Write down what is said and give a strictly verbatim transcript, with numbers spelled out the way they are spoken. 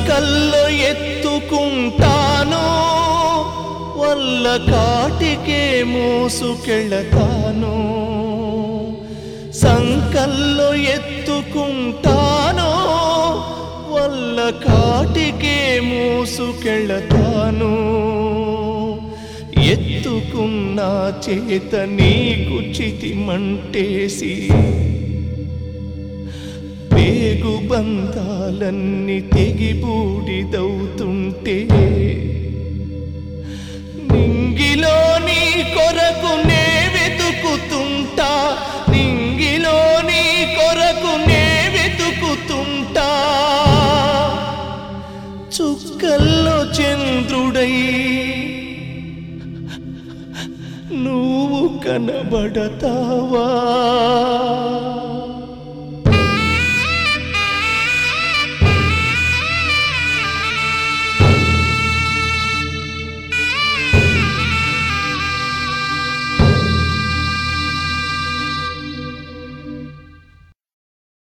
సంకల్లో ఎత్తుకుంటాను వల్ల కాటికే మోసుకెళతాను సంకల్లో ఎత్తుకుంటాను వల్ల కాటికే మోసుకెళతాను ఎత్తుకున్న చేత నీకు చితిమంటేసి పేగు బంధాలన్నీ తెగి బూడిదవుతుంటే నింగిలో నీ కొరకు నే వెతుకుతుంటా నింగిలో నీ కొరకు నే వెతుకుతుంటా చుక్కల్లో చంద్రుడై నువ్వు కనబడతావా